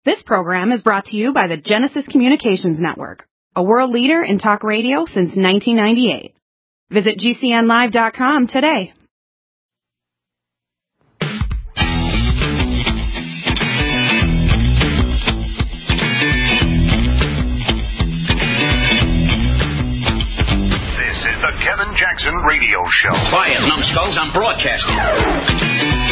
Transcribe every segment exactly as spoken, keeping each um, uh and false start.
This program is brought to you by the Genesis Communications Network, a world leader in talk radio since nineteen ninety-eight. Visit G C N live dot com today. This is the Kevin Jackson Radio Show. Quiet, numbskulls, I'm broadcasting.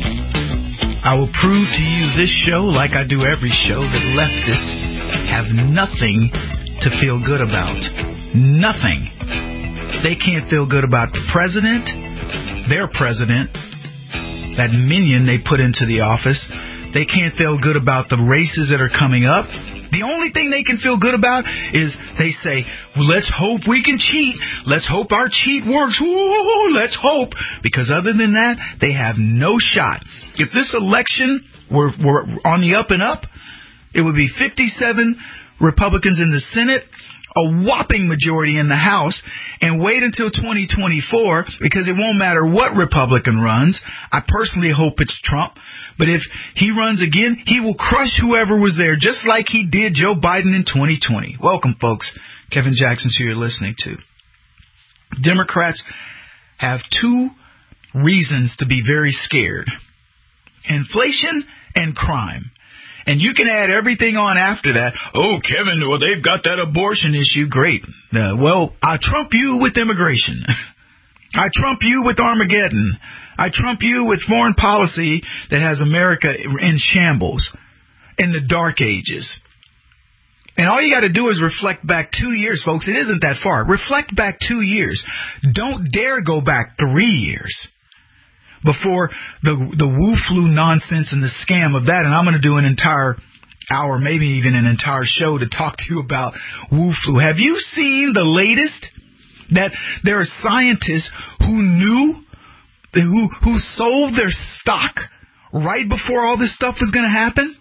I will prove to you this show, like I do every show, that leftists have nothing to feel good about. Nothing. They can't feel good about the president, their president, that minion they put into the office. They can't feel good about the races that are coming up. The only thing they can feel good about is they say, well, let's hope we can cheat. Let's hope our cheat works. Ooh, let's hope. Because other than that, they have no shot. If this election were, were on the up and up, it would be fifty-seven Republicans in the Senate, a whopping majority in the House, and wait until twenty twenty-four, because it won't matter what Republican runs. I personally hope it's Trump. But if he runs again, he will crush whoever was there, just like he did Joe Biden in twenty twenty. Welcome, folks. Kevin Jackson's who you're listening to. Democrats have two reasons to be very scared. Inflation and crime. And you can add everything on after that. Oh, Kevin, well, they've got that abortion issue. Great. Uh, well, I trump you with immigration. I trump you with Armageddon. I trump you with foreign policy that has America in shambles in the dark ages. And all you got to do is reflect back two years, folks. It isn't that far. Reflect back two years. Don't dare go back three years before the the Wu flu nonsense and the scam of that. And I'm going to do an entire hour, maybe even an entire show to talk to you about Wu flu. Have you seen the latest? That there are scientists who knew, who who sold their stock right before all this stuff was going to happen?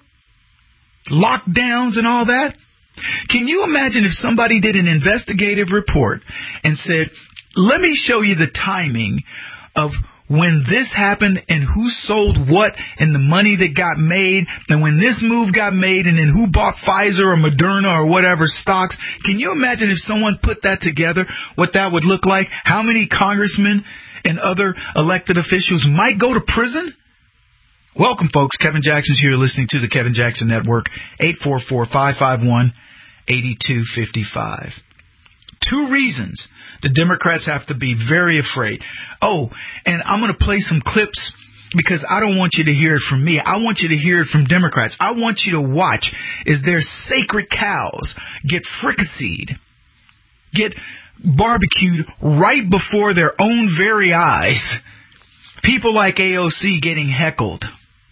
Lockdowns and all that? Can you imagine if somebody did an investigative report and said, let me show you the timing of when this happened and who sold what and the money that got made and when this move got made and then who bought Pfizer or Moderna or whatever stocks. Can you imagine if someone put that together, what that would look like? How many congressmen and other elected officials might go to prison? Welcome, folks. Kevin Jackson's here. You're listening to the Kevin Jackson Network. eight four four, five five one, eight two five five. Two reasons the Democrats have to be very afraid. Oh, and I'm going to play some clips because I don't want you to hear it from me. I want you to hear it from Democrats. I want you to watch as their sacred cows get fricasseed, get barbecued right before their own very eyes. People like A O C getting heckled.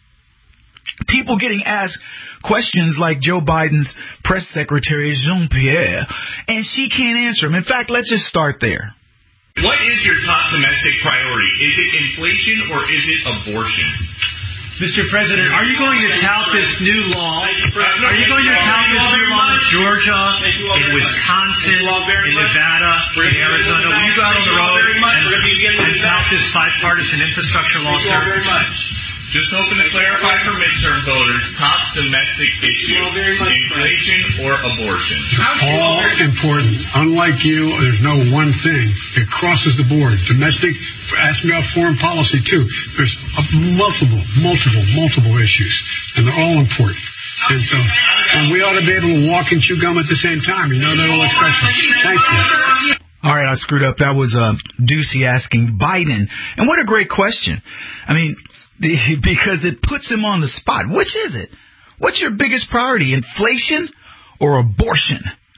People getting asked questions like Joe Biden's press secretary, Jean-Pierre, and she can't answer them. In fact, let's just start there. What is your top domestic priority? Is it inflation or is it abortion? Mister President, are you going to tout this new law? Are you going to tout this new law in Georgia, in Wisconsin, in Nevada, in Arizona? Will you go out on the road and, and tout this bipartisan infrastructure law, sir? Just hoping to clarify for midterm voters, top domestic issue, inflation or abortion. All important. Unlike you, there's no one thing. It crosses the board. Domestic, ask me about foreign policy too. There's multiple, multiple, multiple issues, and they're all important. And so, and we ought to be able to walk and chew gum at the same time. You know that old expression. Thank you. All right, I screwed up. That was uh, Ducey asking Biden. And what a great question. I mean, because it puts him on the spot. Which is it? What's your biggest priority, inflation or abortion?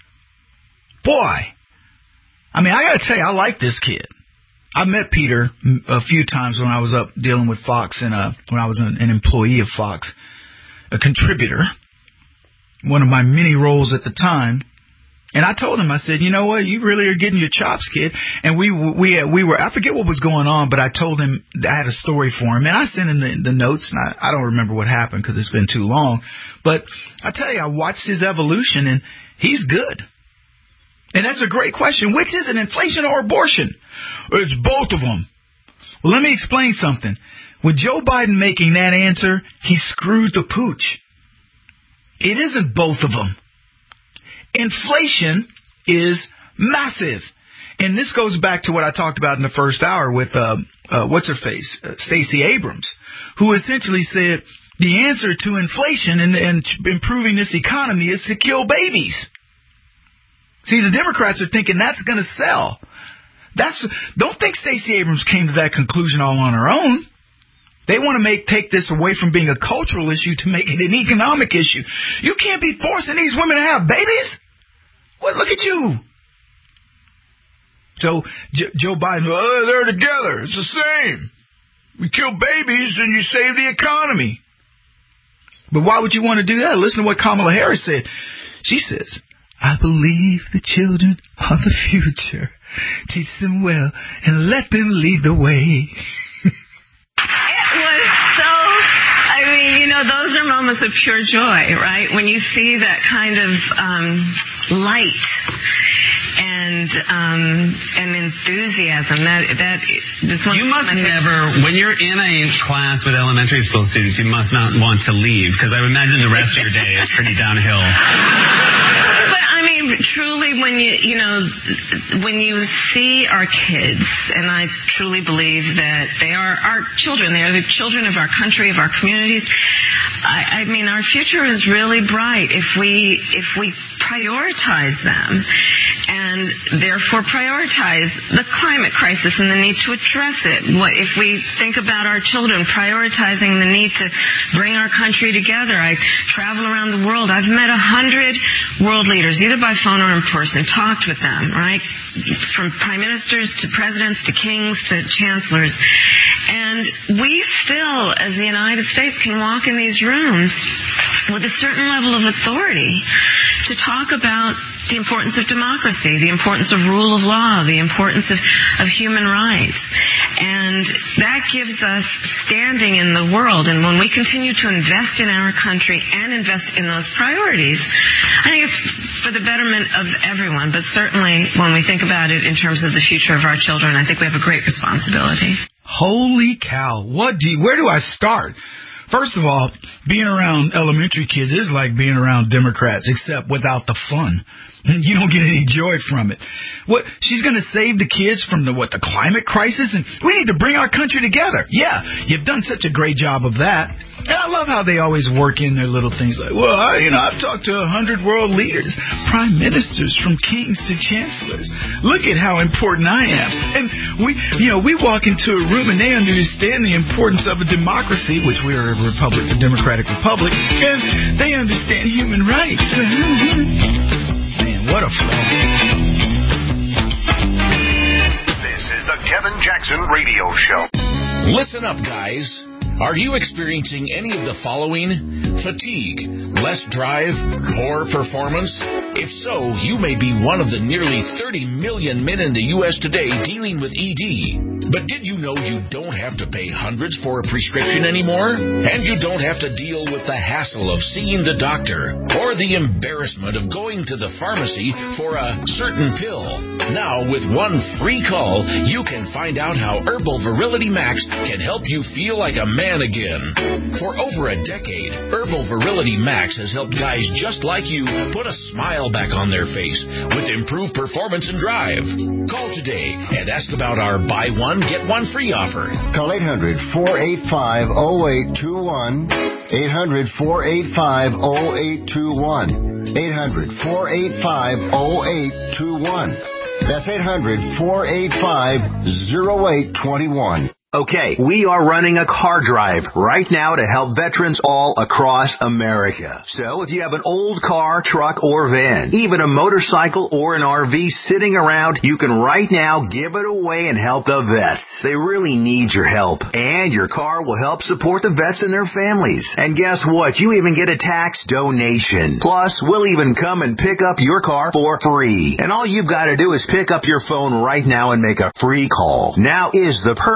Boy, I mean, I got to tell you, I like this kid. I met Peter a few times when I was up dealing with Fox and uh, when I was an, an employee of Fox, a contributor, one of my many roles at the time. And I told him, I said, you know what, you really are getting your chops, kid. And we we we were, I forget what was going on, but I told him I had a story for him. And I sent him the, the notes, and I, I don't remember what happened because it's been too long. But I tell you, I watched his evolution, and he's good. And that's a great question. Which is it, inflation or abortion? It's both of them. Well, let me explain something. With Joe Biden making that answer, he screwed the pooch. It isn't both of them. Inflation is massive. And this goes back to what I talked about in the first hour with, uh, uh, what's her face, uh, Stacey Abrams, who essentially said the answer to inflation and, and improving this economy is to kill babies. See, the Democrats are thinking that's going to sell. That's don't think Stacey Abrams came to that conclusion all on her own. They want to make take this away from being a cultural issue to make it an economic issue. You can't be forcing these women to have babies. Well, look at you. So J- Joe Biden, oh, they're together. It's the same. We kill babies and you save the economy. But why would you want to do that? Listen to what Kamala Harris said. She says, I believe the children are the future. Teach them well and let them lead the way. It was so, I mean, you know, those are moments of pure joy, right? When you see that kind of um, light and um, and enthusiasm. That that just you must never, when you're in a class with elementary school students, you must not want to leave, because I would imagine the rest of your day is pretty downhill. But I mean, truly, when you you know when you see our kids, and I truly believe that they are our children. They are the children of our country, of our communities. I, I mean, our future is really bright if we if we prioritize them, and therefore prioritize the climate crisis and the need to address it. What if we think about our children prioritizing the need to bring our country together? I travel around the world. I've met a hundred world leaders, either by phone or in person, talked with them, right? From prime ministers to presidents to kings to chancellors. And we still, as the United States, can walk in these rooms with a certain level of authority to talk about the importance of democracy, the importance of rule of law, the importance of, of human rights. And that gives us standing in the world. And when we continue to invest in our country and invest in those priorities, I think it's for the betterment of everyone. But certainly when we think about it in terms of the future of our children, I think we have a great responsibility. Holy cow. What do you, where do I start? First of all, being around elementary kids is like being around Democrats, except without the fun. You don't get any joy from it. What, she's going to save the kids from the, what, the climate crisis? And we need to bring our country together. Yeah, you've done such a great job of that. And I love how they always work in their little things like, well, I, you know, I've talked to a hundred world leaders, prime ministers, from kings to chancellors. Look at how important I am. And we, you know, we walk into a room and they understand the importance of a democracy, which we are a republic, a democratic republic, and they understand human rights. Man, what a flow. This is the Kevin Jackson Radio Show. Listen up, guys. Are you experiencing any of the following? Fatigue, less drive, poor performance? If so, you may be one of the nearly thirty million men in the U S today dealing with E D. But did you know you don't have to pay hundreds for a prescription anymore? And you don't have to deal with the hassle of seeing the doctor or the embarrassment of going to the pharmacy for a certain pill. Now, with one free call, you can find out how Herbal Virility Max can help you feel like a man again. For over a decade, Herbal Virility Max has helped guys just like you put a smile back on their face with improved performance and drive. Call today and ask about our buy one, get one free offer. Call eight hundred, four eight five, oh eight two one. eight hundred, four eight five, oh eight two one. eight hundred, four eight five, oh eight two one. That's eight hundred, four eight five, oh eight two one. Okay, we are running a car drive right now to help veterans all across America. So if you have an old car, truck, or van, even a motorcycle or an R V sitting around, you can right now give it away and help the vets. They really need your help. And your car will help support the vets and their families. And guess what? You even get a tax donation. Plus, we'll even come and pick up your car for free. And all you've got to do is pick up your phone right now and make a free call. Now is the perfect time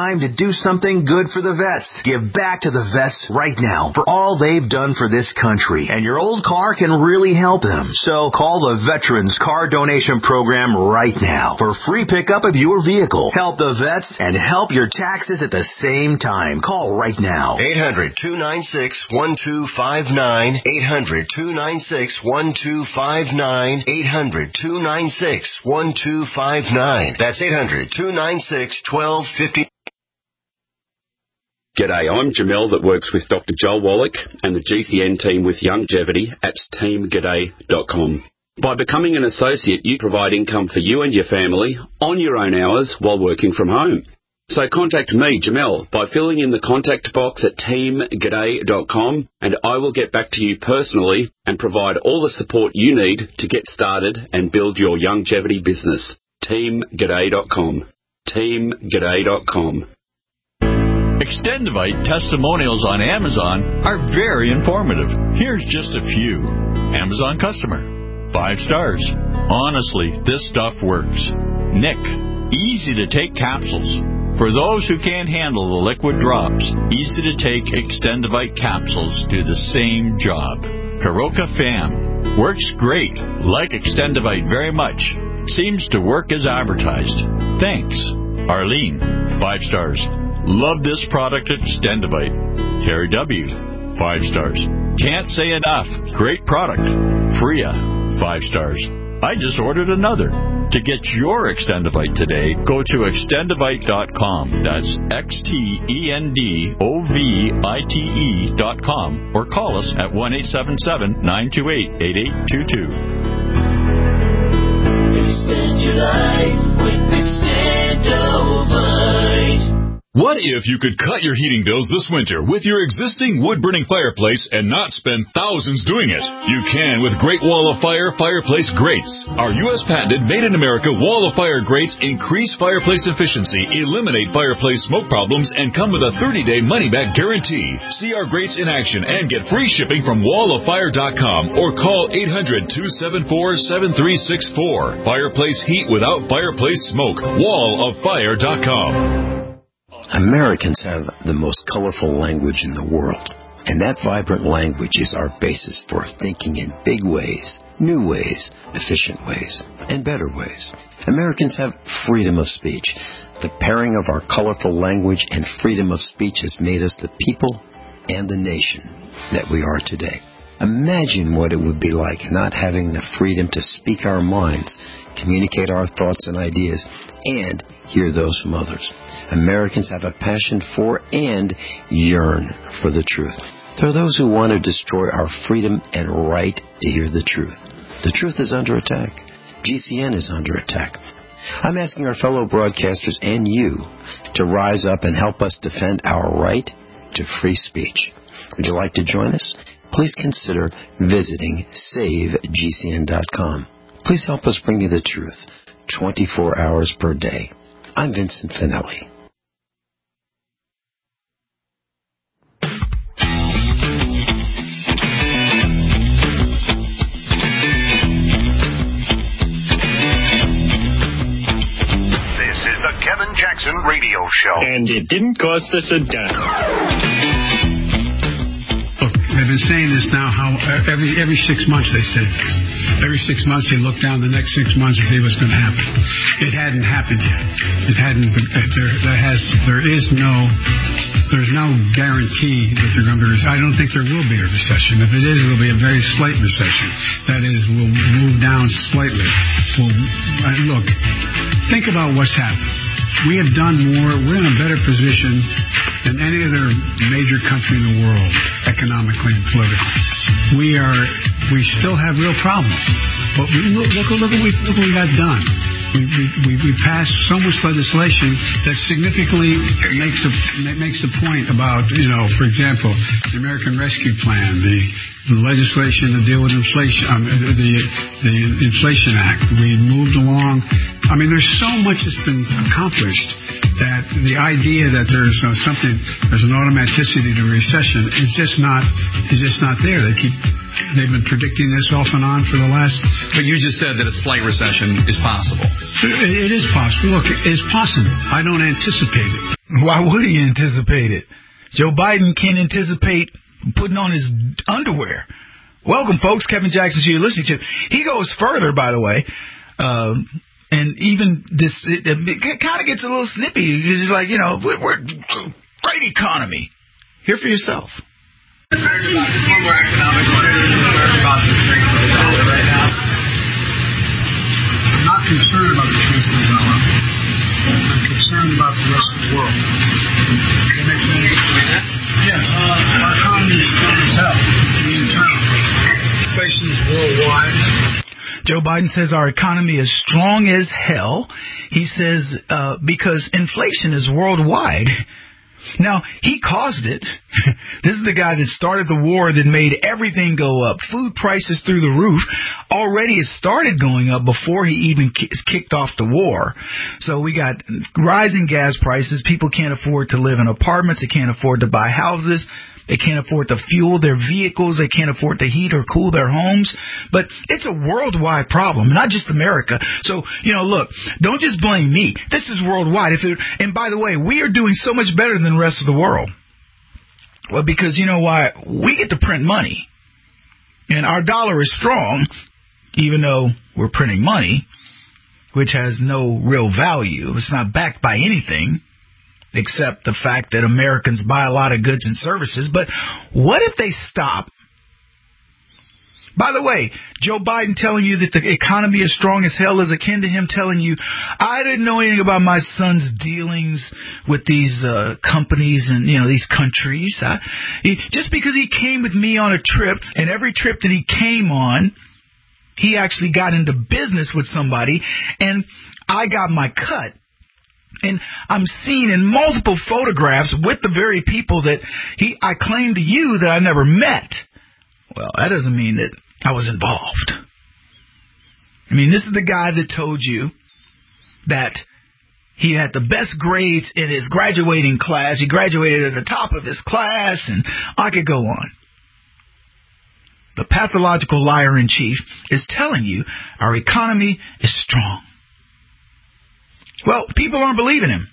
time to do something good for the vets. Give back to the vets right now for all they've done for this country. And your old car can really help them. So call the Veterans Car Donation Program right now for free pickup of your vehicle. Help the vets and help your taxes at the same time. Call right now. eight hundred, two nine six, one two five nine. eight hundred, two nine six, one two five nine. eight hundred, two nine six, one two five nine. That's eight hundred, two nine six, one two five nine. G'day, I'm Jamel that works with Doctor Joel Wallach and the G C N team with Longevity at team g'day dot com. By becoming an associate, you provide income for you and your family on your own hours while working from home. So contact me, Jamel, by filling in the contact box at team g'day dot com, and I will get back to you personally and provide all the support you need to get started and build your longevity business. team g'day dot com. team g'day dot com. Extendivite testimonials on Amazon are very informative. Here's just a few. Amazon customer. Five stars. Honestly, this stuff works. Nick. Easy to take capsules. For those who can't handle the liquid drops, easy to take Extendivite capsules do the same job. Karoka Fam. Works great. Like Extendivite very much. Seems to work as advertised. Thanks. Arlene. Five stars. Love this product at Extendivite. Terry W. Five stars. Can't say enough. Great product. Freya. Five stars. I just ordered another. To get your Extendivite today, go to extendivite dot com. That's X T E N D O V I T E dot com. Or call us at one eight seven seven, nine two eight, eight eight two two. Extend your life with Extendivite. What if you could cut your heating bills this winter with your existing wood-burning fireplace and not spend thousands doing it? You can with Great Wall of Fire Fireplace Grates. Our U S patented made-in-America Wall of Fire grates increase fireplace efficiency, eliminate fireplace smoke problems, and come with a thirty-day money-back guarantee. See our grates in action and get free shipping from wall of fire dot com or call eight hundred, two seven four, seven three six four. Fireplace heat without fireplace smoke. wall of fire dot com. Americans have the most colorful language in the world, and that vibrant language is our basis for thinking in big ways, new ways, efficient ways, and better ways. Americans have freedom of speech. The pairing of our colorful language and freedom of speech has made us the people and the nation that we are today. Imagine what it would be like not having the freedom to speak our minds, communicate our thoughts and ideas, and hear those from others. Americans have a passion for and yearn for the truth. There are those who want to destroy our freedom and right to hear the truth. The truth is under attack. G C N is under attack. I'm asking our fellow broadcasters and you to rise up and help us defend our right to free speech. Would you like to join us? Please consider visiting save G C N dot com. Please help us bring you the truth twenty-four hours per day. I'm Vincent Finelli. This is the Kevin Jackson Radio Show. And it didn't cost us a dime. They've been saying this now. How every every six months they say this. Every six months they look down the next six months and see what's going to happen. It hadn't happened yet. It hadn't. There, there has. There is no. There's no guarantee that they're going to be. I don't think there will be a recession. If it is, it will be a very slight recession. That is, we'll move down slightly. We'll, look, think about what's happened. We have done more. We're in a better position than any other major country in the world, economically and politically. We are. We still have real problems, but we, look, look, look, what we, look what we got done. We, we, we passed so much legislation that significantly makes a makes a point about, you know, for example, the American Rescue Plan, the, the legislation to deal with inflation, um, the the Inflation Act. We moved along. I mean, there's so much that's been accomplished that the idea that there's uh, something, there's an automaticity to recession is just not is just not there. They keep they've been predicting this off and on for the last. But you just said that a slight recession is possible. It, it is possible. Look, it is possible. I don't anticipate it. Why would he anticipate it? Joe Biden can't anticipate putting on his underwear. Welcome, folks. Kevin Jackson, who you're listening to. He goes further, by the way, um, and even this, it, it kind of gets a little snippy. He's like, you know, we're, we're great economy. Hear for yourself. Just one more economic question about the strength of the dollar right now. I'm not concerned about the strength of the dollar. I'm concerned about the rest of the world. Can I explain that? Yes. Uh, our economy is strong as hell. The internal inflation is worldwide. Joe Biden says our economy is strong as hell. He says uh, because inflation is worldwide. Now, he caused it. This is the guy that started the war that made everything go up. Food prices through the roof. Already it started going up before he even kicked off the war. So we got rising gas prices. People can't afford to live in apartments. They can't afford to buy houses. They can't afford to fuel their vehicles. They can't afford to heat or cool their homes. But it's a worldwide problem, not just America. So, you know, look, don't just blame me. This is worldwide. If it, and by the way, we are doing so much better than the rest of the world. Well, because you know why? We get to print money. And our dollar is strong, even though we're printing money, which has no real value. It's not backed by anything. Except the fact that Americans buy a lot of goods and services. But what if they stop? By the way, Joe Biden telling you that the economy is strong as hell is akin to him telling you, I didn't know anything about my son's dealings with these uh, companies and, you know, these countries. I, he, just because he came with me on a trip, and every trip that he came on, he actually got into business with somebody, and I got my cut. And I'm seen in multiple photographs with the very people that he I claim to you that I never met. Well, that doesn't mean that I was involved. I mean, this is the guy that told you that he had the best grades in his graduating class. He graduated at the top of his class, and I could go on. The pathological liar in chief is telling you our economy is strong. Well, people aren't believing him.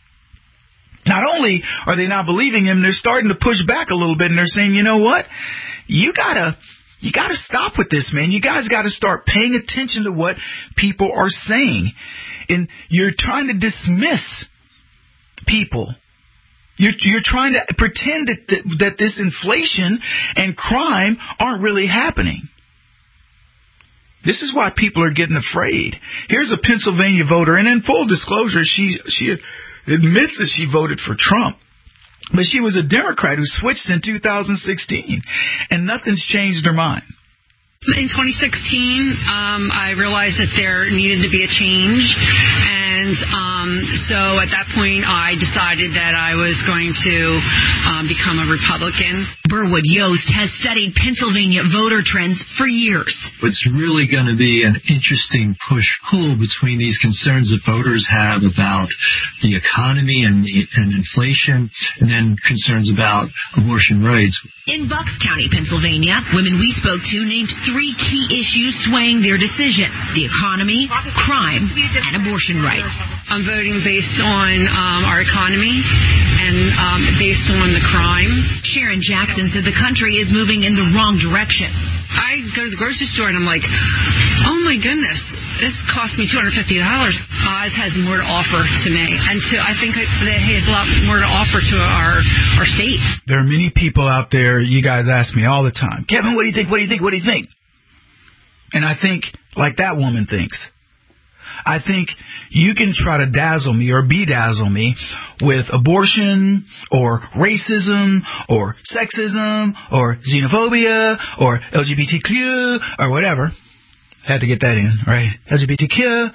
Not only are they not believing him, they're starting to push back a little bit, and they're saying, you know what? You gotta, you gotta stop with this, man. You guys gotta start paying attention to what people are saying. And you're trying to dismiss people. You're, you're trying to pretend that, that, that this inflation and crime aren't really happening. This is why people are getting afraid. Here's a Pennsylvania voter, and in full disclosure, she she admits that she voted for Trump. But she was a Democrat who switched in two thousand sixteen, and nothing's changed her mind. In twenty sixteen, um, I realized that there needed to be a change, and um, so at that point, I decided that I was going to um, become a Republican. Burwood Yost has studied Pennsylvania voter trends for years. It's really going to be an interesting push-pull between these concerns that voters have about the economy and, and inflation, and then concerns about abortion rights. In Bucks County, Pennsylvania, women we spoke to named three key issues swaying their decision: the economy, crime, and abortion rights. I'm voting based on um, our economy and um, based on the crime. Sharon Jackson said the country is moving in the wrong direction. I go to the grocery store and I'm like, oh my goodness, this cost me two hundred fifty dollars. Oz has more to offer to me, and to, I think that he has a lot more to offer to our, our state. There are many people out there, you guys ask me all the time, Kevin, what do you think, what do you think, what do you think? And I think like that woman thinks. I think you can try to dazzle me or bedazzle me with abortion or racism or sexism or xenophobia or L G B T Q or whatever. Had to get that in, right? L G B T Q.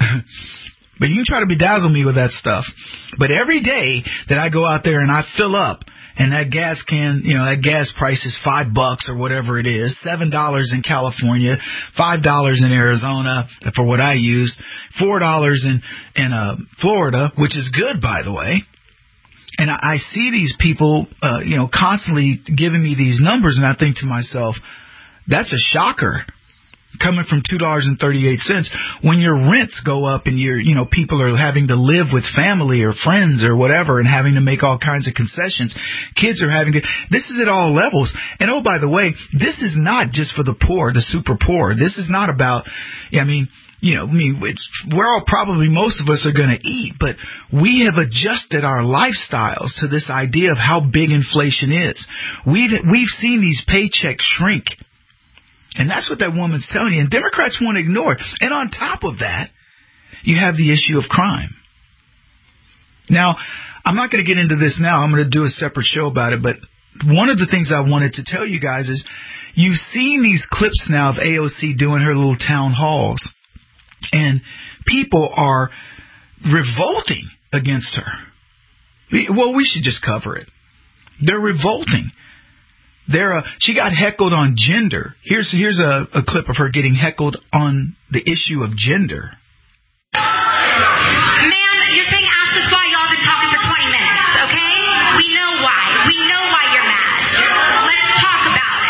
But you can try to bedazzle me with that stuff. But every day that I go out there and I fill up, and that gas can, you know, that gas price is five bucks or whatever it is, seven dollars in California, five dollars in Arizona for what I use, four dollars in in uh, Florida, which is good, by the way. And I, I see these people, uh, you know, constantly giving me these numbers, and I think to myself, that's a shocker. coming from two dollars and thirty-eight cents when your rents go up and you're, you know, people are having to live with family or friends or whatever and having to make all kinds of concessions. Kids are having to, this is at all levels. And oh, by the way, this is not just for the poor, the super poor. This is not about, I mean, you know, I mean, it's, we're all probably, most of us are going to eat, but we have adjusted our lifestyles to this idea of how big inflation is. We've, we've seen these paychecks shrink. And that's what that woman's telling you. And Democrats won't ignore it. And on top of that, you have the issue of crime. Now, I'm not going to get into this now. I'm going to do a separate show about it. But one of the things I wanted to tell you guys is you've seen these clips now of A O C doing her little town halls. And people are revolting against her. Well, we should just cover it. They're revolting. They're, uh, she got heckled on gender. Here's here's a, a clip of her getting heckled on the issue of gender. Ma'am, you're saying ask us why y'all been talking for twenty minutes, okay? We know why. We know why you're mad. Let's talk about it.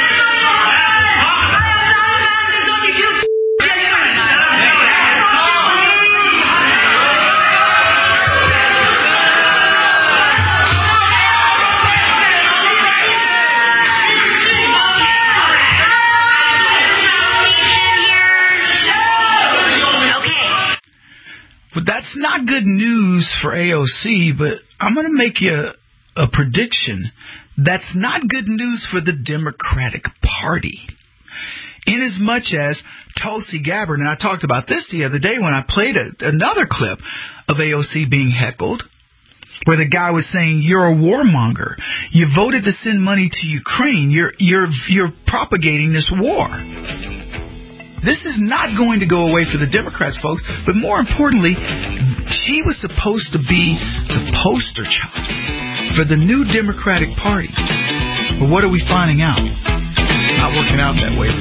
But that's not good news for A O C, but I'm going to make you a, a prediction. That's not good news for the Democratic Party. Inasmuch as Tulsi Gabbard, and I talked about this the other day when I played a, another clip of A O C being heckled, where the guy was saying, you're a warmonger. You voted to send money to Ukraine. You're, you're, you're propagating this war. This is not going to go away for the Democrats, folks. But more importantly, she was supposed to be the poster child for the new Democratic Party. But what are we finding out? Not working out that way.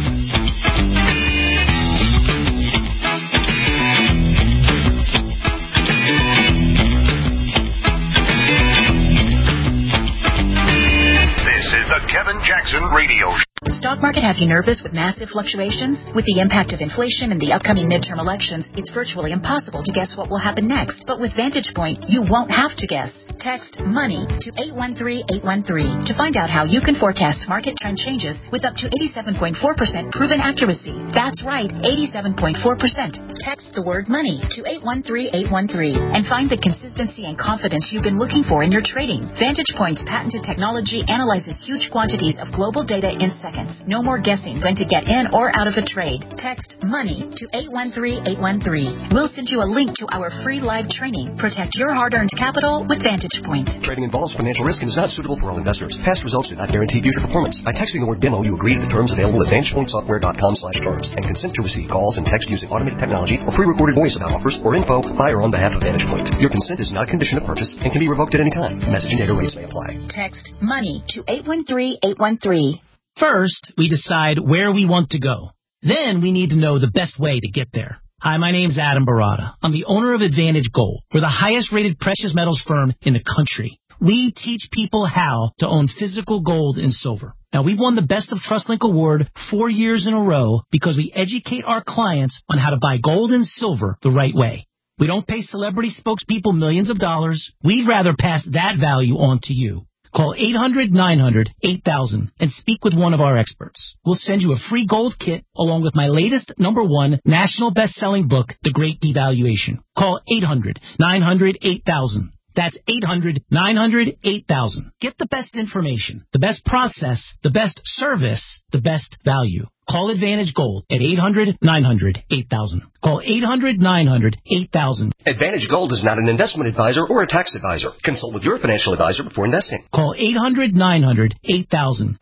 This is the Kevin Jackson Radio Show. Stock market have you nervous with massive fluctuations? With the impact of inflation and the upcoming midterm elections, it's virtually impossible to guess what will happen next. But with Vantage Point, you won't have to guess. Text MONEY to eight one three eight one three to find out how you can forecast market trend changes with up to eighty-seven point four percent proven accuracy. That's right, eighty-seven point four percent. Text the word MONEY to eight one three eight one three and find the consistency and confidence you've been looking for in your trading. Vantage Point's patented technology analyzes huge quantities of global data in seconds. No more guessing when to get in or out of a trade. Text MONEY to eight one three eight one three. We'll send you a link to our free live training. Protect your hard-earned capital with Vantage Point. Trading involves financial risk and is not suitable for all investors. Past results do not guarantee future performance. By texting the word demo, you agree to the terms available at vantage point software dot com slash terms and consent to receive calls and text using automated technology or pre-recorded voice about offers or info by or on behalf of Vantage Point. Your consent is not a condition of purchase and can be revoked at any time. Message and data rates may apply. Text MONEY to eight one three eight one three. First, we decide where we want to go. Then we need to know the best way to get there. Hi, my name's Adam Barada. I'm the owner of Advantage Gold. We're the highest rated precious metals firm in the country. We teach people how to own physical gold and silver. Now, we've won the Best of TrustLink award four years in a row because we educate our clients on how to buy gold and silver the right way. We don't pay celebrity spokespeople millions of dollars. We'd rather pass that value on to you. Call eight hundred nine hundred eight thousand and speak with one of our experts. We'll send you a free gold kit along with my latest number one national best-selling book, The Great Devaluation. Call eight hundred nine hundred eight thousand. That's eight hundred nine hundred eight thousand. Get the best information, the best process, the best service, the best value. Call Advantage Gold at eight hundred nine hundred eight thousand. Call eight hundred nine hundred eight thousand. Advantage Gold is not an investment advisor or a tax advisor. Consult with your financial advisor before investing. Call eight hundred nine hundred eight thousand.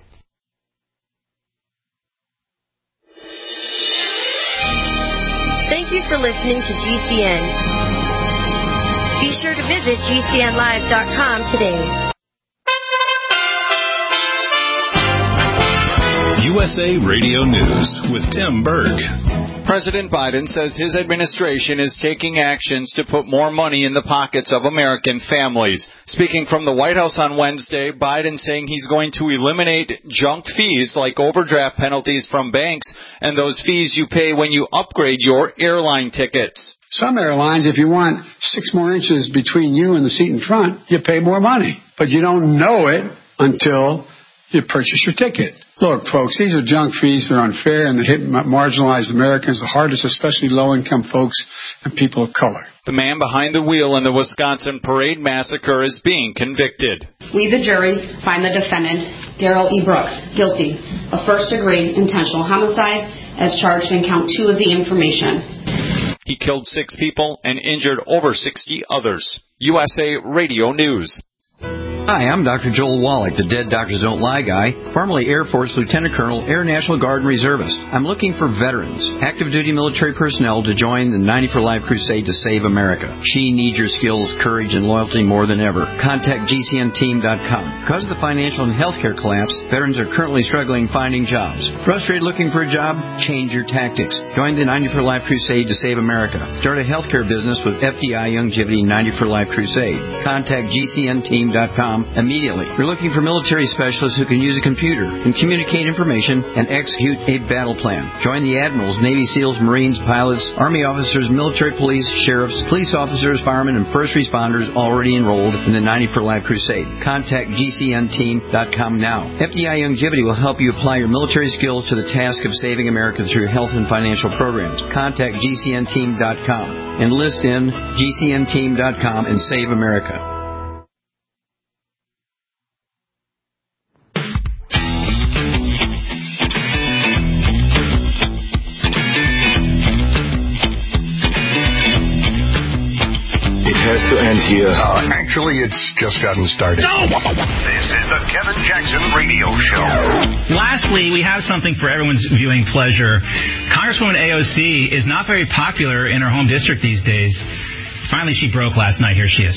Thank you for listening to G C N. Be sure to visit G C N live dot com today. U S A Radio News with Tim Berg. President Biden says his administration is taking actions to put more money in the pockets of American families. Speaking from the White House on Wednesday, Biden saying he's going to eliminate junk fees like overdraft penalties from banks and those fees you pay when you upgrade your airline tickets. Some airlines, if you want six more inches between you and the seat in front, you pay more money. But you don't know it until you purchase your ticket. Look, folks, these are junk fees. They're unfair, and they hit marginalized Americans the hardest, especially low-income folks and people of color. The man behind the wheel in the Wisconsin parade massacre is being convicted. We, the jury, find the defendant, Darrell E. Brooks, guilty of first-degree intentional homicide as charged in count two of the information. He killed six people and injured over sixty others. U S A Radio News. Hi, I'm Doctor Joel Wallach, the Dead Doctors Don't Lie guy, formerly Air Force Lieutenant Colonel, Air National Guard and Reservist. I'm looking for veterans, active duty military personnel to join the ninety for Life crusade to save America. She needs your skills, courage, and loyalty more than ever. Contact G C N team dot com. Because of the financial and healthcare collapse, veterans are currently struggling finding jobs. Frustrated looking for a job? Change your tactics. Join the ninety for Life crusade to save America. Start a healthcare business with F D I Longevity ninety for Life crusade. Contact G C N team dot com immediately. We're looking for military specialists who can use a computer and communicate information and execute a battle plan. Join the admirals, Navy SEALs, Marines, pilots, Army officers, military police, sheriffs, police officers, firemen, and first responders already enrolled in the ninety for Life crusade. Contact G C N team dot com now. F D I Longevity will help you apply your military skills to the task of saving America through health and financial programs. Contact G C N team dot com. Enlist in G C N team dot com and save America. Has to end here. Uh, actually, it's just gotten started. This is the Kevin Jackson Radio Show. Lastly, we have something for everyone's viewing pleasure. Congresswoman A O C is not very popular in her home district these days. Finally, she broke last night. Here she is.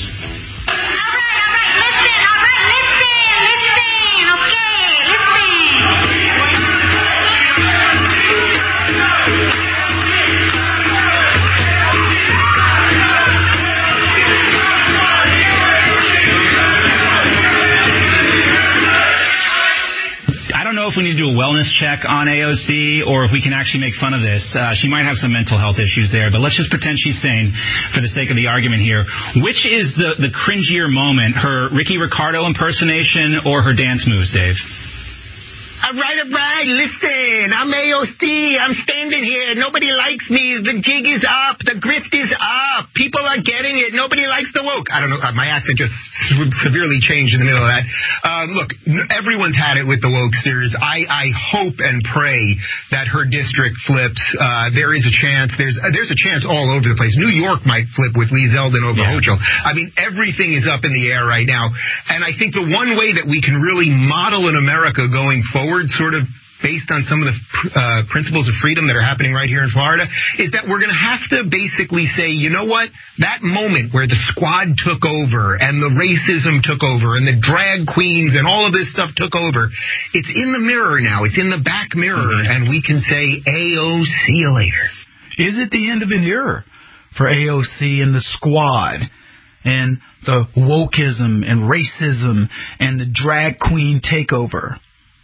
If we need to do a wellness check on A O C or if we can actually make fun of this. Uh, she might have some mental health issues there, but let's just pretend she's sane for the sake of the argument here. Which is the, the cringier moment, her Ricky Ricardo impersonation or her dance moves, Dave? All right, all right, listen, I'm A O C, I'm standing here, nobody likes me, the jig is up, the grift is up, people are getting it, nobody likes the woke. I don't know, my accent just severely changed in the middle of that. Um, look, everyone's had it with the wokesters. I, I hope and pray that her district flips. Uh, there is a chance, there's uh, there's a chance all over the place. New York might flip with Lee Zeldin over yeah. Hochul. I mean, everything is up in the air right now, and I think the one way that we can really model in America going forward, sort of based on some of the uh, principles of freedom that are happening right here in Florida, is that we're going to have to basically say, you know what, that moment where the squad took over and the racism took over and the drag queens and all of this stuff took over, it's in the mirror now. It's in the back mirror, mm-hmm. and we can say, A O, see you later. Is it the end of an era for A O C and the squad and the wokeism and racism and the drag queen takeover?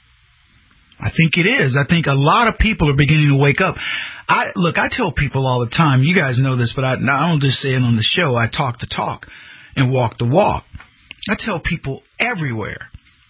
I think it is. I think a lot of people are beginning to wake up. I look, I tell people all the time, you guys know this, but I, I don't just say it on the show. I talk the talk and walk the walk. I tell people everywhere,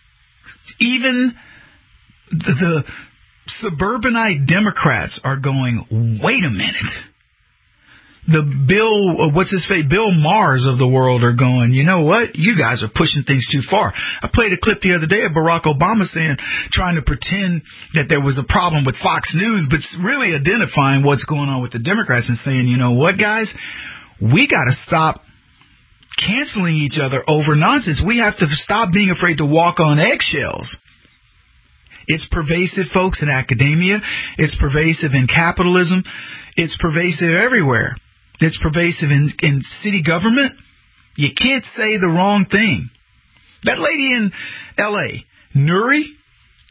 even the, the suburbanite Democrats are going, wait a minute. The Bill, what's his face, Bill Maher's of the world are going, you know what, you guys are pushing things too far. I played a clip the other day of Barack Obama saying, trying to pretend that there was a problem with Fox News, but really identifying what's going on with the Democrats and saying, you know what, guys, we got to stop canceling each other over nonsense. We have to stop being afraid to walk on eggshells. It's pervasive, folks, in academia. It's pervasive in capitalism. It's pervasive everywhere. It's pervasive in, in city government. You can't say the wrong thing. That lady in L A, Nuri,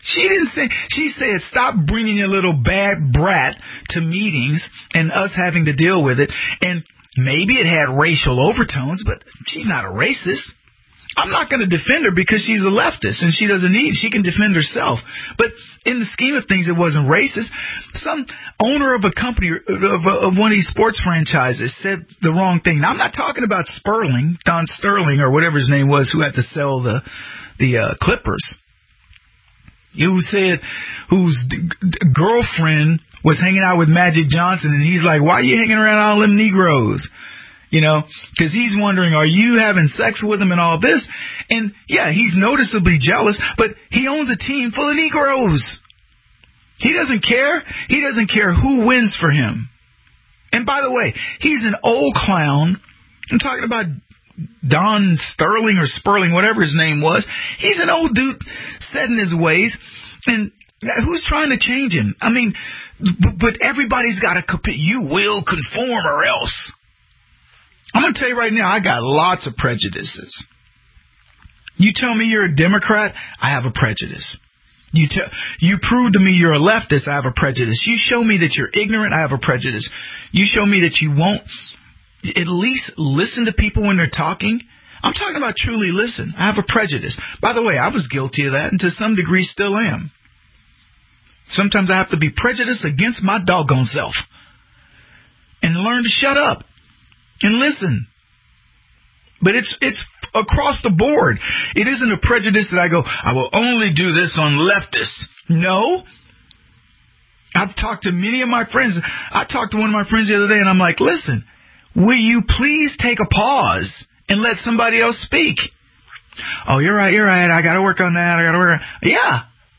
She didn't say, she said, stop bringing your little bad brat to meetings and us having to deal with it. And maybe it had racial overtones, but she's not a racist. I'm not going to defend her because she's a leftist and she doesn't need, she can defend herself. But in the scheme of things, it wasn't racist. Some owner of a company, of, of one of these sports franchises said the wrong thing. Now, I'm not talking about Sperling, Don Sterling or whatever his name was, who had to sell the, the uh, Clippers. Who said, whose d- d- girlfriend was hanging out with Magic Johnson and he's like, why are you hanging around all them Negroes? You know, because he's wondering, are you having sex with him and all this? And, yeah, he's noticeably jealous, but he owns a team full of Negroes. He doesn't care. He doesn't care who wins for him. And, by the way, he's an old clown. I'm talking about Don Sterling or Sperling, whatever his name was. He's an old dude set in his ways. And who's trying to change him? I mean, but everybody's got to compete. You will conform or else. I'm going to tell you right now, I got lots of prejudices. You tell me you're a Democrat, I have a prejudice. You tell, you prove to me you're a leftist, I have a prejudice. You show me that you're ignorant, I have a prejudice. You show me that you won't at least listen to people when they're talking. I'm talking about truly listen. I have a prejudice. By the way, I was guilty of that and to some degree still am. Sometimes I have to be prejudiced against my doggone self and learn to shut up. And listen, but it's it's across the board. It isn't a prejudice that I go, I will only do this on leftists. No. I've talked to many of my friends. I talked to one of my friends the other day, and I'm like, listen, will you please take a pause and let somebody else speak? Oh, you're right, you're right. I got to work on that. I got to work on Yeah.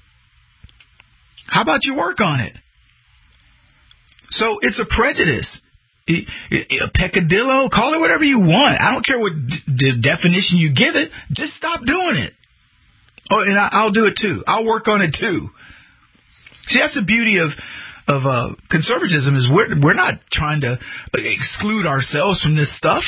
How about you work on it? So it's a prejudice. A peccadillo, call it whatever you want. I don't care what d- definition you give it. Just stop doing it. Oh, and I, I'll do it too. I'll work on it too. See, that's the beauty of of uh, conservatism is we're we're not trying to exclude ourselves from this stuff.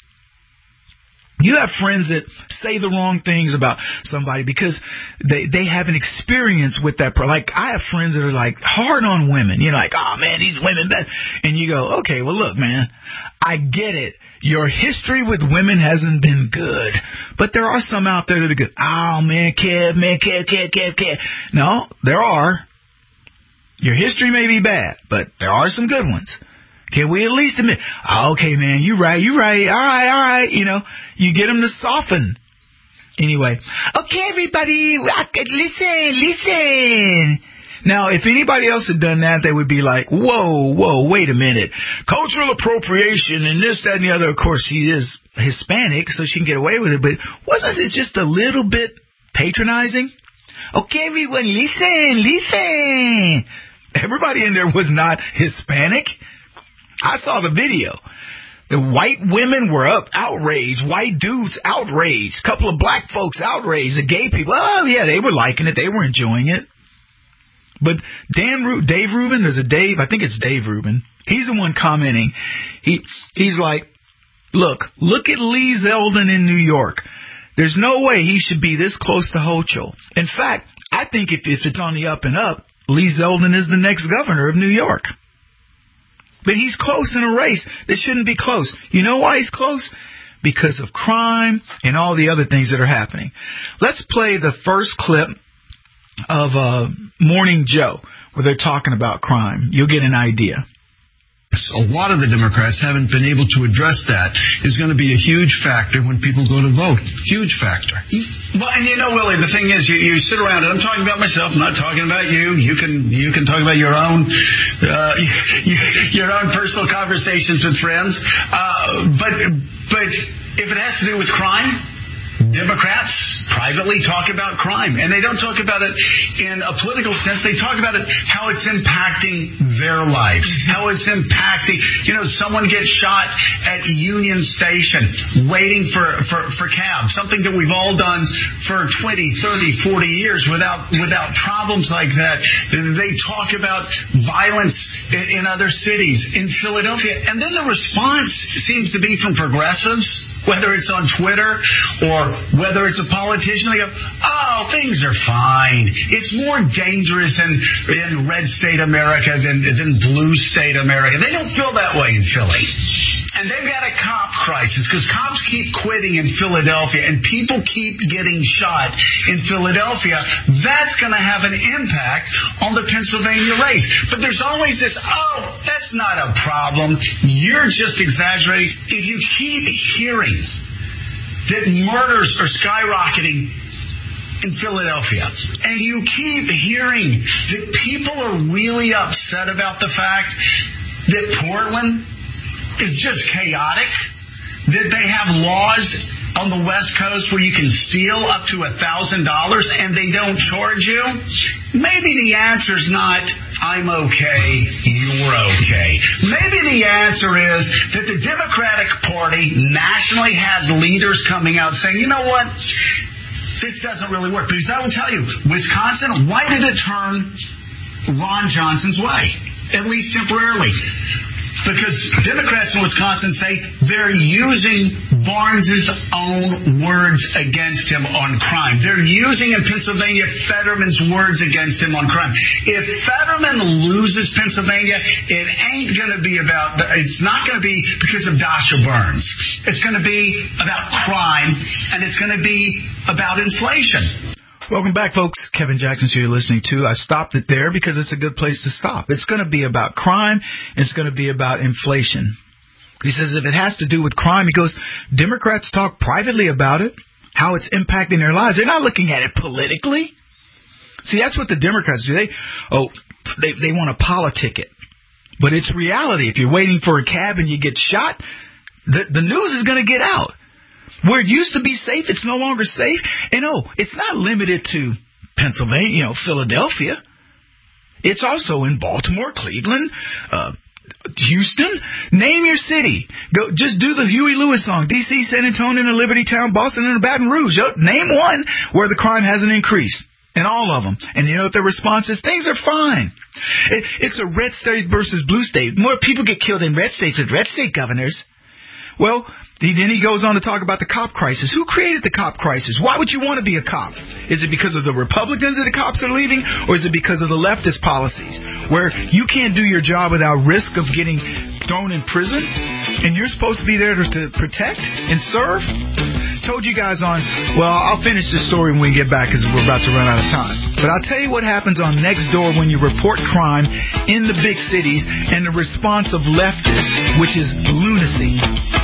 You have friends that say the wrong things about somebody because they, they have an experience with that. Like, I have friends that are, like, hard on women. You're like, oh, man, these women. That. And you go, okay, well, look, man, I get it. Your history with women hasn't been good. But there are some out there that are good. Oh, man, Kev, man, Kev, Kev, Kev, Kev. No, there are. Your history may be bad, but there are some good ones. Can we at least admit, oh, okay, man, you right, you right, all right, all right, you know, you get them to soften. Anyway, okay, everybody, listen, listen. Now, if anybody else had done that, they would be like, whoa, whoa, wait a minute. Cultural appropriation and this, that, and the other. Of course, she is Hispanic, so she can get away with it, but wasn't it just a little bit patronizing? Okay, everyone, listen, listen. Everybody in there was not Hispanic. I saw the video. The white women were up, outraged. White dudes, outraged. A couple of black folks, outraged. The gay people, oh, yeah, they were liking it. They were enjoying it. But Dan, Ru- Dave Rubin, there's a Dave, I think it's Dave Rubin. He's the one commenting. He He's like, look, look at Lee Zeldin in New York. There's no way he should be this close to Hochul. In fact, I think if, if it's on the up and up, Lee Zeldin is the next governor of New York. But he's close in a race that shouldn't be close. You know why he's close? Because of crime and all the other things that are happening. Let's play the first clip of uh, Morning Joe, where they're talking about crime. You'll get an idea. A lot of the Democrats haven't been able to address that. Is going to be a huge factor when people go to vote. Huge factor. Well, and you know, Willie, the thing is, you, you sit around, and I'm talking about myself, I'm not talking about you. You can you can talk about your own uh, your own personal conversations with friends. Uh, but but if it has to do with crime, Democrats privately talk about crime, and they don't talk about it in a political sense. They talk about it how it's impacting their lives, how it's impacting, you know, someone gets shot at Union Station waiting for, for, for cab, something that we've all done for twenty, thirty, forty years without without problems like that. They talk about violence in, in other cities, in Philadelphia, and then the response seems to be from progressives. whether it's on Twitter or whether it's a politician, they go, oh, things are fine. It's more dangerous in, in red state America than, than blue state America. They don't feel that way in Philly. And they've got a cop crisis because cops keep quitting in Philadelphia and people keep getting shot in Philadelphia. That's going to have an impact on the Pennsylvania race. But there's always this, oh, that's not a problem. You're just exaggerating. If you keep hearing that murders are skyrocketing in Philadelphia, and you keep hearing that people are really upset about the fact that Portland is just chaotic, that they have laws on the West Coast where you can steal up to a thousand dollars and they don't charge you, maybe the answer's not, I'm okay, you're okay. Maybe the answer is that the Democratic Party nationally has leaders coming out saying, you know what, this doesn't really work. Because I will tell you, Wisconsin, why did it turn Ron Johnson's way? At least temporarily. Because Democrats in Wisconsin say they're using Barnes's own words against him on crime. They're using in Pennsylvania Fetterman's words against him on crime. If Fetterman loses Pennsylvania, it ain't going to be about, it's not going to be because of Dasha Burns. It's going to be about crime, and it's going to be about inflation. Welcome back, folks. Kevin Jackson, who you're listening to. I stopped it there because it's a good place to stop. It's going to be about crime. It's going to be about inflation. He says if it has to do with crime, he goes, Democrats talk privately about it, how it's impacting their lives. They're not looking at it politically. See, that's what the Democrats do. They, oh, they, they want to politic it. But it's reality. If you're waiting for a cab and you get shot, the, the news is going to get out. Where it used to be safe, it's no longer safe. And oh, it's not limited to Pennsylvania, you know, Philadelphia. It's also in Baltimore, Cleveland, uh, Houston. Name your city. Go, just do the Huey Lewis song. D C, San Antonio, and Liberty Town, Boston, and Baton Rouge. Name one where the crime hasn't increased. In all of them. And you know what their response is? Things are fine. It, it's a red state versus blue state. More people get killed in red states with red state governors. Well, then he goes on to talk about the cop crisis. Who created the cop crisis? Why would you want to be a cop? Is it because of the Republicans that the cops are leaving? Or is it because of the leftist policies where you can't do your job without risk of getting thrown in prison? And you're supposed to be there to, to protect and serve? Told you guys on, well, I'll finish this story when we get back because we're about to run out of time. But I'll tell you what happens on Nextdoor when you report crime in the big cities and the response of leftists, which is lunacy.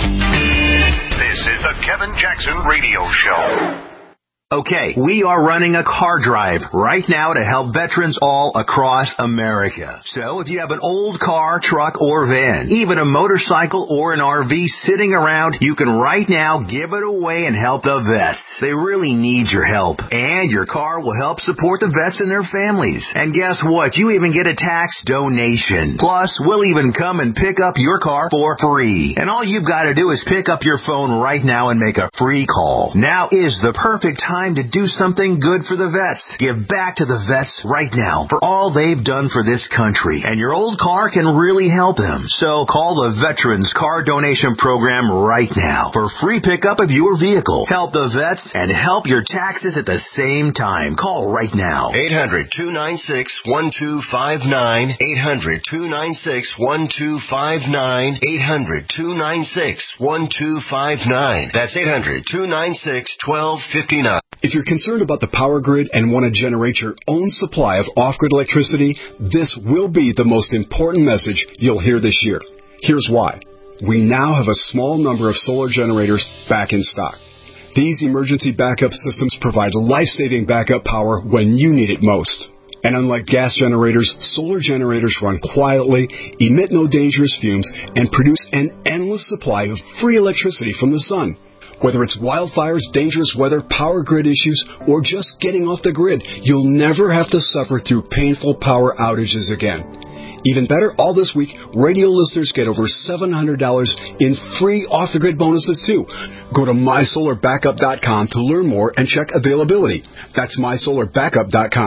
This is the Kevin Jackson Radio Show. Okay, we are running a car drive right now to help veterans all across America. So if you have an old car, truck, or van, even a motorcycle or an R V sitting around, you can right now give it away and help the vets. They really need your help. And your car will help support the vets and their families. And guess what? You even get a tax donation. Plus, we'll even come and pick up your car for free. And all you've got to do is pick up your phone right now and make a free call. Now is the perfect time to do something good for the vets. Give back to the vets right now for all they've done for this country. And your old car can really help them. So call the Veterans Car Donation Program right now for free pickup of your vehicle. Help the vets and help your taxes at the same time. Call right now. eight hundred, two nine six, one two five nine. eight hundred, two nine six, one two five nine. eight hundred, two nine six, one two five nine. That's eight hundred, two nine six, one two five nine. If you're concerned about the power grid and want to generate your own supply of off-grid electricity, this will be the most important message you'll hear this year. Here's why. We now have a small number of solar generators back in stock. These emergency backup systems provide life-saving backup power when you need it most. And unlike gas generators, solar generators run quietly, emit no dangerous fumes, and produce an endless supply of free electricity from the sun. Whether it's wildfires, dangerous weather, power grid issues, or just getting off the grid, you'll never have to suffer through painful power outages again. Even better, all this week, radio listeners get over seven hundred dollars in free off-the-grid bonuses, too. Go to my solar backup dot com to learn more and check availability. That's my solar backup dot com.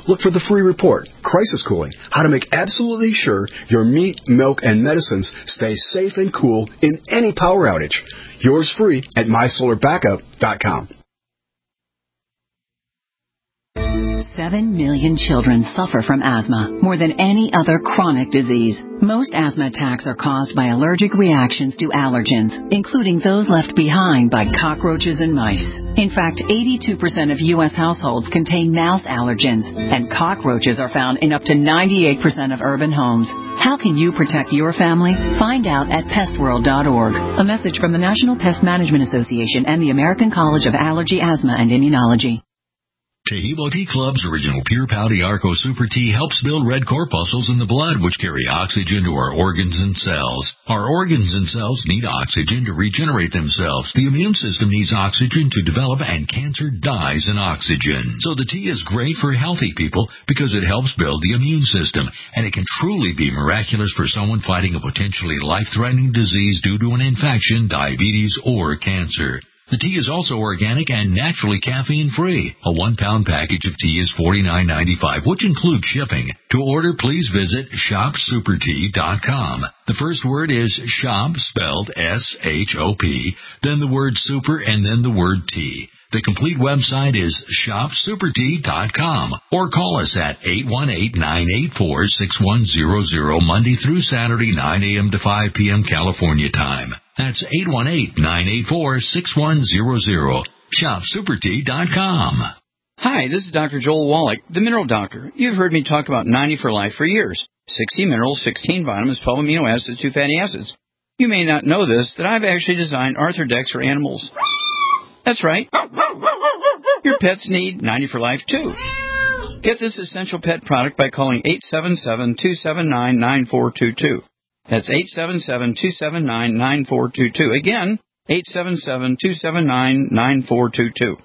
look for the free report, Crisis Cooling, how to make absolutely sure your meat, milk, and medicines stay safe and cool in any power outage. Yours free at my solar backup dot com. Seven million children suffer from asthma, more than any other chronic disease. Most asthma attacks are caused by allergic reactions to allergens, including those left behind by cockroaches and mice. In fact, eighty-two percent of U S households contain mouse allergens, and cockroaches are found in up to ninety-eight percent of urban homes. How can you protect your family? Find out at pest world dot org. A message from the National Pest Management Association and the American College of Allergy, Asthma, and Immunology. Tehebo Tea Club's original Pure Pouty Arco Super Tea helps build red corpuscles in the blood, which carry oxygen to our organs and cells. Our organs and cells need oxygen to regenerate themselves. The immune system needs oxygen to develop, and cancer dies in oxygen. So the tea is great for healthy people because it helps build the immune system, and it can truly be miraculous for someone fighting a potentially life-threatening disease due to an infection, diabetes, or cancer. The tea is also organic and naturally caffeine-free. A one-pound package of tea is forty-nine ninety-five, which includes shipping. To order, please visit shop super tea dot com. The first word is shop, spelled S H O P, then the word super, and then the word tea. The complete website is shop super tea dot com, or call us at eight one eight, nine eight four, six one zero zero Monday through Saturday, nine a.m. to five p.m. California time. That's eight one eight, nine eight four, six one zero zero. shop super tea dot com. Hi, this is Doctor Joel Wallach, the Mineral Doctor. You've heard me talk about ninety for Life for years. sixty minerals, sixteen vitamins, twelve amino acids, two fatty acids. You may not know this, that I've actually designed Arthrodex for animals. That's right. Your pets need ninety for Life, too. Get this essential pet product by calling eight seven seven, two seven nine, nine four two two. That's eight seven seven, two seven nine, nine four two two. Again, eight seven seven, two seven nine, nine four two two.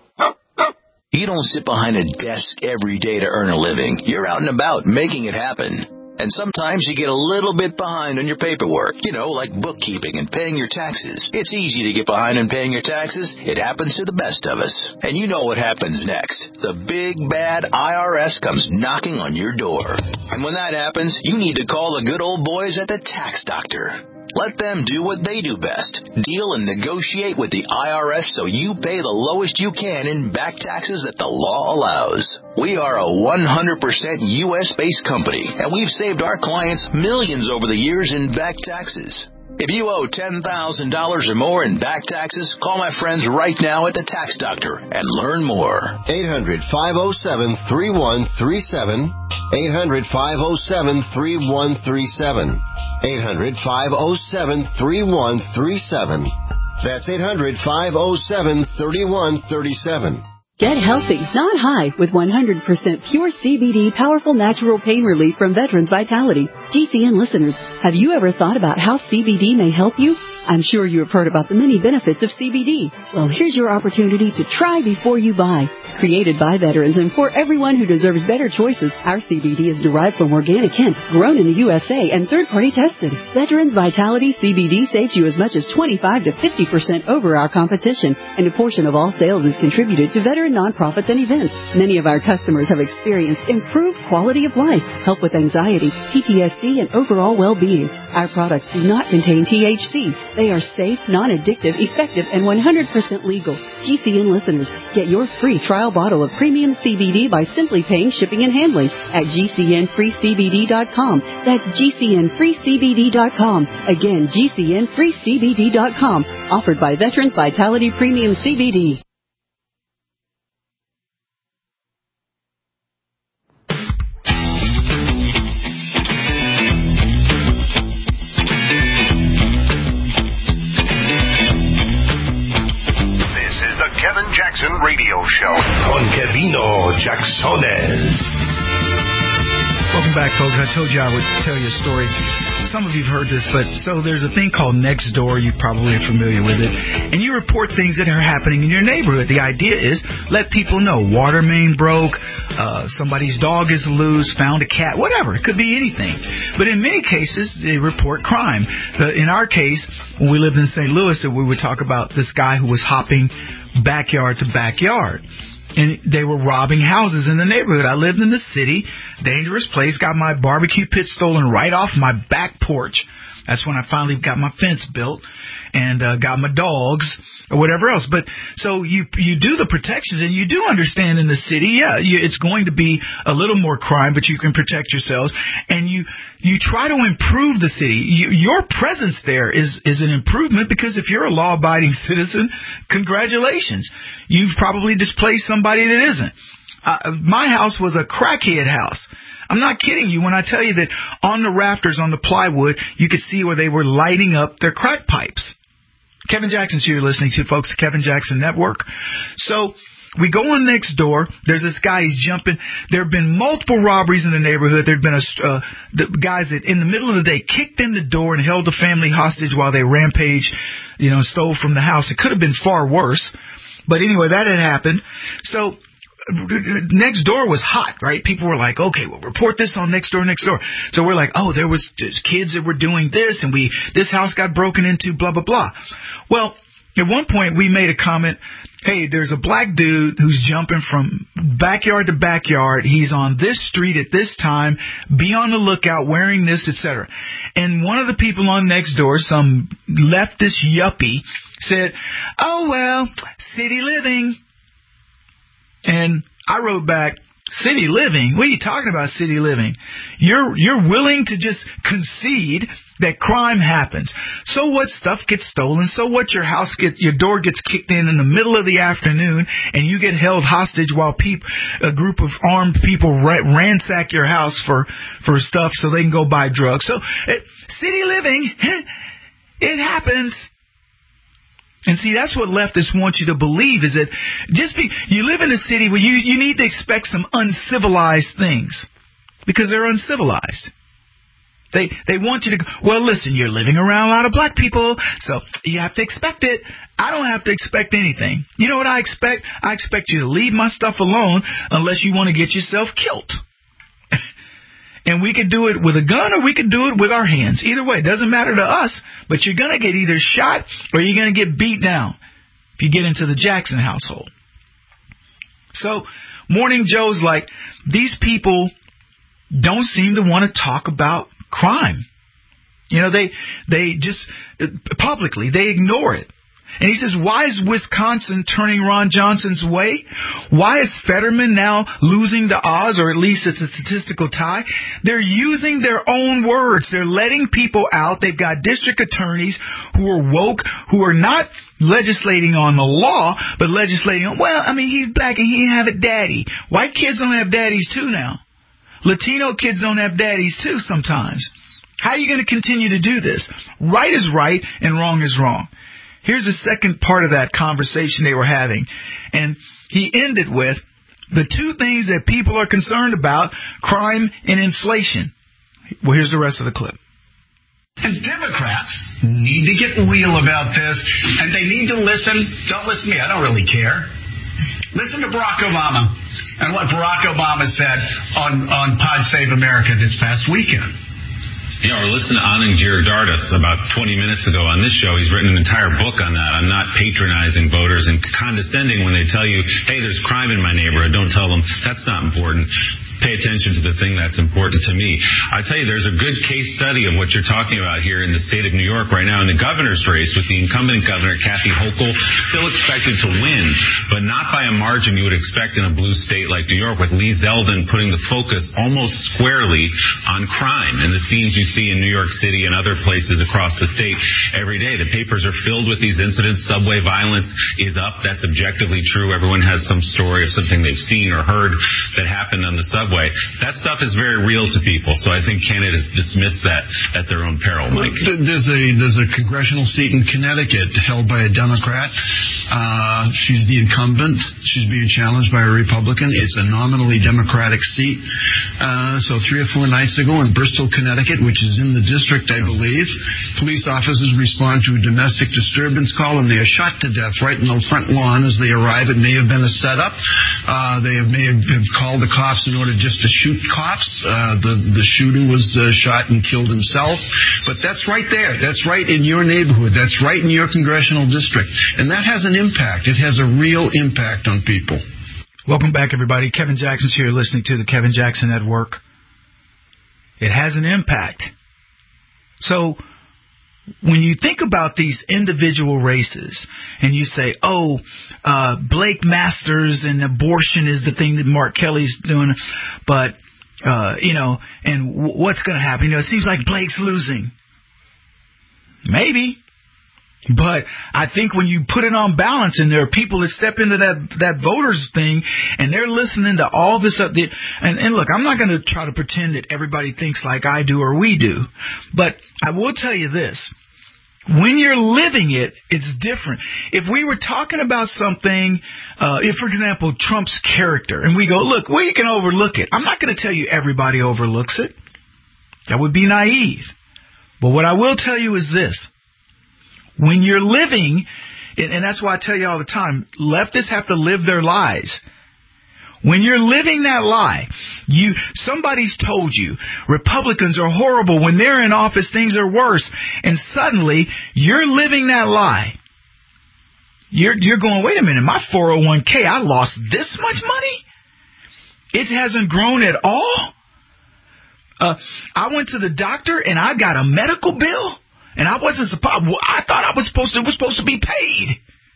You don't sit behind a desk every day to earn a living. You're out and about making it happen. And sometimes you get a little bit behind on your paperwork, you know, like bookkeeping and paying your taxes. It's easy to get behind on paying your taxes. It happens to the best of us. And you know what happens next. The big, bad I R S comes knocking on your door. And when that happens, you need to call the good old boys at the Tax Doctor. Let them do what they do best. Deal and negotiate with the I R S so you pay the lowest you can in back taxes that the law allows. We are a one hundred percent U S-based company, and we've saved our clients millions over the years in back taxes. If you owe ten thousand dollars or more in back taxes, call my friends right now at the Tax Doctor and learn more. eight hundred, five oh seven, three one three seven. eight hundred, five oh seven, three one three seven. eight hundred, five oh seven, three one three seven. That's eight hundred, five oh seven, three one three seven. Get healthy, not high, with one hundred percent pure C B D powerful natural pain relief from Veterans Vitality. G C N listeners, have you ever thought about how C B D may help you? I'm sure you have heard about the many benefits of C B D. Well, here's your opportunity to try before you buy. Created by veterans and for everyone who deserves better choices, our C B D is derived from organic hemp, grown in the U S A, and third-party tested. Veterans Vitality C B D saves you as much as twenty-five to fifty percent over our competition, and a portion of all sales is contributed to veteran nonprofits and events. Many of our customers have experienced improved quality of life, help with anxiety, P T S D, and overall well-being. Our products do not contain T H C. They are safe, non-addictive, effective, and one hundred percent legal. G C N listeners, get your free trial bottle of premium C B D by simply paying shipping and handling at G C N free C B D dot com. That's G C N free C B D dot com. Again, G C N free C B D dot com. Offered by Veterans Vitality Premium C B D. Kevin Jackson Radio Show on Kevino Jacksones. Welcome back, folks. I told you I would tell you a story. Some of you have heard this, but so there's a thing called Nextdoor. You probably are familiar with it. And you report things that are happening in your neighborhood. The idea is let people know. Water main broke, uh, somebody's dog is loose, found a cat, whatever. It could be anything. But in many cases, they report crime. The, in our case, when we lived in Saint Louis, we would talk about this guy who was hopping backyard to backyard. and they were robbing houses in the neighborhood. I lived in the city, dangerous place, got my barbecue pit stolen right off my back porch. That's when I finally got my fence built and uh, got my dogs or whatever else. But so you you do the protections, and you do understand in the city, yeah, you, it's going to be a little more crime, but you can protect yourselves. And you you try to improve the city. You, your presence there is, is an improvement, because if you're a law-abiding citizen, congratulations. You've probably displaced somebody that isn't. Uh, my house was a crackhead house. I'm not kidding you when I tell you that on the rafters, on the plywood, you could see where they were lighting up their crack pipes. Kevin Jackson's here listening to, folks, Kevin Jackson Network. So we go on next door. There's this guy, he's jumping. There have been multiple robberies in the neighborhood. There have been a, uh, the guys that in the middle of the day kicked in the door and held the family hostage while they rampaged, you know, stole from the house. It could have been far worse. But anyway, that had happened. So next door was hot, right? People were like, okay, well, report this on next door, next door. So we're like, oh, there was kids that were doing this, and we this house got broken into, blah, blah, blah. Well, at one point we made a comment, hey, there's a black dude who's jumping from backyard to backyard. He's on this street at this time. Be on the lookout, wearing this, et cetera. And one of the people on next door, some leftist yuppie, said, oh, well, city living. And I wrote back, city living? What are you talking about, city living? You're you're willing to just concede that crime happens. So what, stuff gets stolen? So what, your house get your door gets kicked in in the middle of the afternoon, and you get held hostage while peop, a group of armed people ra- ransack your house for, for stuff so they can go buy drugs. So it, city living, it happens. And see, that's what leftists want you to believe, is that just be, you live in a city where you, you need to expect some uncivilized things, because they're uncivilized. They they want you to, well, listen, you're living around a lot of black people, so you have to expect it. I don't have to expect anything. You know what I expect? I expect you to leave my stuff alone unless you want to get yourself killed. And we could do it with a gun, or we could do it with our hands. Either way, it doesn't matter to us, but you're going to get either shot or you're going to get beat down if you get into the Jackson household. So Morning Joe's like, these people don't seem to want to talk about crime. You know, they they just, publicly, they ignore it. And he says, why is Wisconsin turning Ron Johnson's way? Why is Fetterman now losing the odds, or at least it's a statistical tie? They're using their own words. They're letting people out. They've got district attorneys who are woke, who are not legislating on the law, but legislating on, well, I mean, he's black and he didn't have a daddy. White kids don't have daddies too now. Latino kids don't have daddies too sometimes. How are you going to continue to do this? Right is right and wrong is wrong. Here's the second part of that conversation they were having. And he ended with the two things that people are concerned about, crime and inflation. Well, here's the rest of the clip. And Democrats need to get real about this, and they need to listen. Don't listen to me. I don't really care. Listen to Barack Obama and what Barack Obama said on, on Pod Save America this past weekend. Yeah, or listen to Anand Giridharadas about twenty minutes ago on this show. He's written an entire book on that. I'm not patronizing voters and condescending when they tell you, hey, there's crime in my neighborhood. Don't tell them that's not important. Pay attention to the thing that's important to me. I tell you, there's a good case study of what you're talking about here in the state of New York right now in the governor's race, with the incumbent governor, Kathy Hochul, still expected to win, but not by a margin you would expect in a blue state like New York, with Lee Zeldin putting the focus almost squarely on crime and the scenes you see in New York City and other places across the state every day. The papers are filled with these incidents. Subway violence is up. That's objectively true. Everyone has some story of something they've seen or heard that happened on the subway. That stuff is very real to people, so I think candidates dismiss that at their own peril, Mike. There's a there's a congressional seat in Connecticut held by a Democrat. Uh, she's the incumbent. She's being challenged by a Republican. It's a nominally Democratic seat. Uh, so three or four nights ago in Bristol, Connecticut, which is in the district, I believe, police officers respond to a domestic disturbance call, and they are shot to death right in the front lawn as they arrive. It may have been a setup. Uh, they may have called the cops in order just to shoot cops. Uh, the, the shooter was uh, shot and killed himself. But that's right there. That's right in your neighborhood. That's right in your congressional district. And that has an impact. It has a real impact on people. Welcome back, everybody. Kevin Jackson's here listening to the Kevin Jackson Network. It has an impact. So when you think about these individual races and you say, oh, uh, Blake Masters and abortion is the thing that Mark Kelly's doing, but, uh, you know, and w- what's going to happen? You know, it seems like Blake's losing. Maybe. But I think when you put it on balance and there are people that step into that that voters thing and they're listening to all this up there, and, and look, I'm not going to try to pretend that everybody thinks like I do or we do, but I will tell you this. When you're living it, it's different. If we were talking about something, uh, if, for example, Trump's character, and we go, look, we can overlook it. I'm not going to tell you everybody overlooks it. That would be naive. But what I will tell you is this. When you're living, and that's why I tell you all the time, leftists have to live their lies. When you're living that lie, you somebody's told you Republicans are horrible. When they're in office, things are worse. And suddenly, you're living that lie. You're, you're going, wait a minute, my four oh one k, I lost this much money? It hasn't grown at all? Uh, I went to the doctor and I got a medical bill. And I wasn't supposed, I thought I was supposed to, it was supposed to be paid.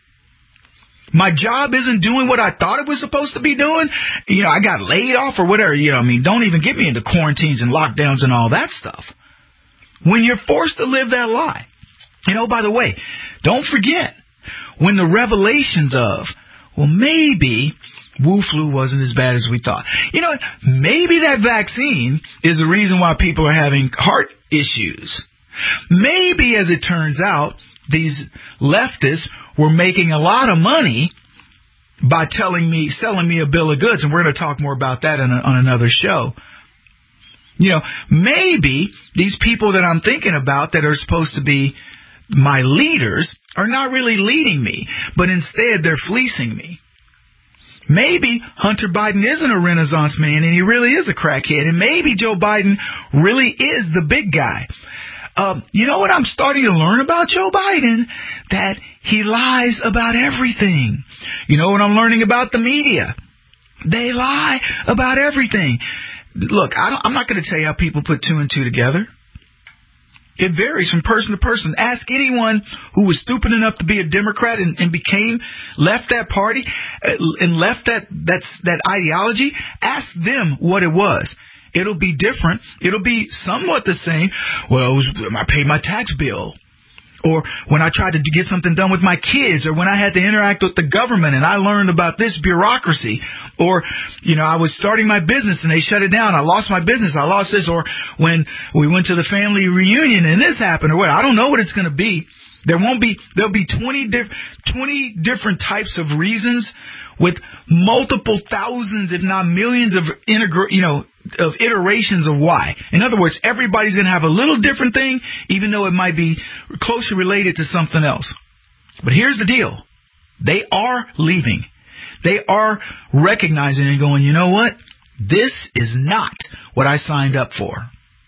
My job isn't doing what I thought it was supposed to be doing. You know, I got laid off or whatever. You know, I mean, don't even get me into quarantines and lockdowns and all that stuff. When you're forced to live that lie. And oh, by the way, don't forget, when the revelations of, well, maybe Wu flu wasn't as bad as we thought. You know, maybe that vaccine is the reason why people are having heart issues. Maybe, as it turns out, these leftists were making a lot of money by telling me, selling me a bill of goods, and we're going to talk more about that on, a, on another show. You know, maybe these people that I'm thinking about that are supposed to be my leaders are not really leading me, but instead they're fleecing me. Maybe Hunter Biden isn't a Renaissance man and he really is a crackhead, and maybe Joe Biden really is the big guy. Um, you know what I'm starting to learn about Joe Biden? That he lies about everything. You know what I'm learning about the media? They lie about everything. Look, I don't, I'm not going to tell you how people put two and two together. It varies from person to person. Ask anyone who was stupid enough to be a Democrat and, and became, left that party uh, and left that, that's, that ideology. Ask them what it was. It'll be different. It'll be somewhat the same. Well, it was, I paid my tax bill. Or when I tried to get something done with my kids, or when I had to interact with the government and I learned about this bureaucracy, or, you know, I was starting my business and they shut it down. I lost my business. I lost this. Or when we went to the family reunion and this happened, or what. I don't know what it's going to be. There won't be, there'll be twenty, diff, twenty different types of reasons with multiple thousands, if not millions of integra- you know, of iterations of why. In other words, everybody's going to have a little different thing, even though it might be closely related to something else. But here's the deal. They are leaving. They are recognizing and going, you know what? This is not what I signed up for.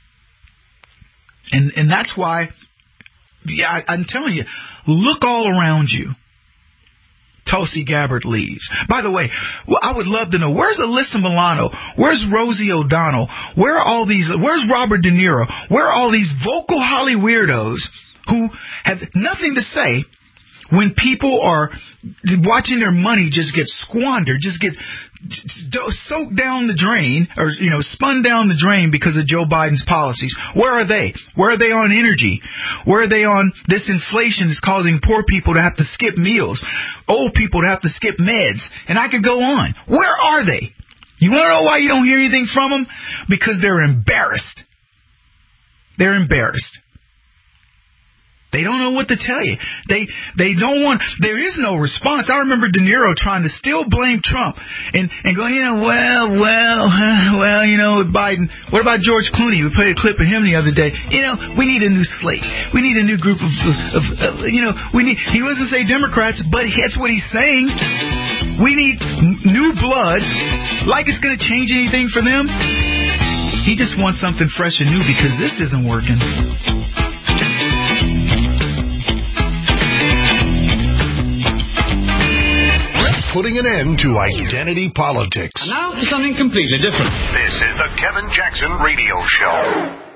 And, and that's why, yeah, I, I'm telling you, look all around you. Tulsi Gabbard leaves. By the way, well, I would love to know, where's Alyssa Milano? Where's Rosie O'Donnell? Where are all these, where's Robert De Niro? Where are all these vocal Holly weirdos who have nothing to say when people are watching their money just get squandered, just get soaked down the drain, or, you know, spun down the drain because of Joe Biden's policies? Where are they? Where are they on energy? Where are they on this inflation is causing poor people to have to skip meals, old people to have to skip meds, and I could go on. Where are they? You want to know why you don't hear anything from them? Because they're embarrassed. They're embarrassed. They don't know what to tell you. They they don't want, there is no response. I remember De Niro trying to still blame Trump and, and going, you know, well, well, well, you know, Biden. What about George Clooney? We played a clip of him the other day. You know, we need a new slate. We need a new group of, of, of you know, we need, he doesn't say Democrats, but that's what he's saying. We need new blood. Like it's going to change anything for them. He just wants something fresh and new because this isn't working. putting an end to identity politics. And now for something completely different. This is the Kevin Jackson Radio Show.